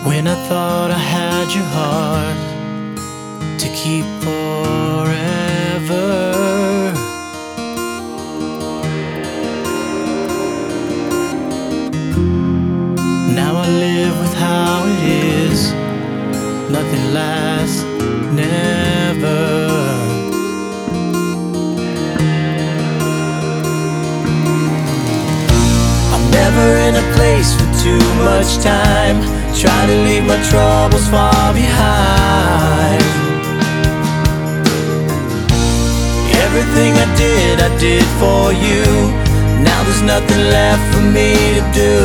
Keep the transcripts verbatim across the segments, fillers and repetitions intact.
When I thought I had your heart to keep forever, now I live with how it is. Nothing lasts, never. I'm never in a place for too much time. Try to leave my troubles far behind. Everything I did, I did for you. Now there's nothing left for me to do.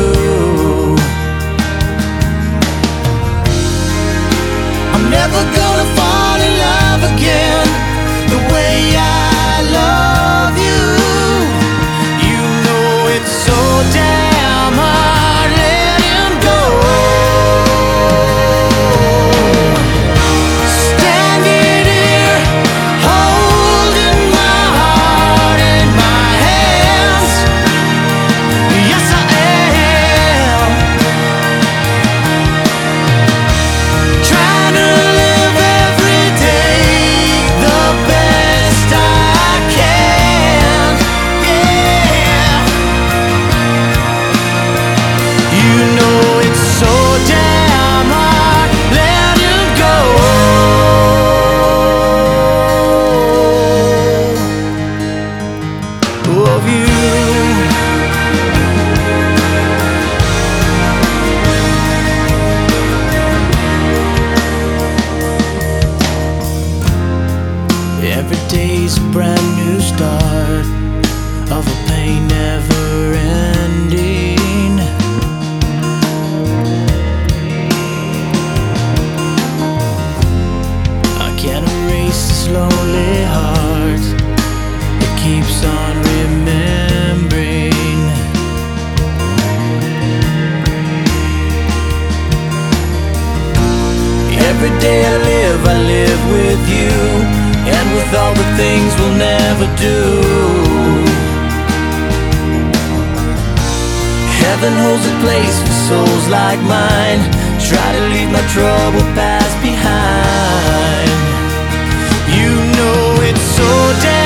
I'm never gonna fall in love again the way I love you. You know it's so damn hard letting go. Standing here, holding my heart in my hands. Yes, I am. Trying to live every day the best I can. Yeah. You know it's so damn hard letting go of you. Every day's a brand new start of a pain never ending. I can't erase this lonely heart. It keeps on remembering. Every day I live, I live with you, and with all the things we'll never do. Heaven holds a place for souls like mine. Try to leave my troubled past behind. You know it's so damn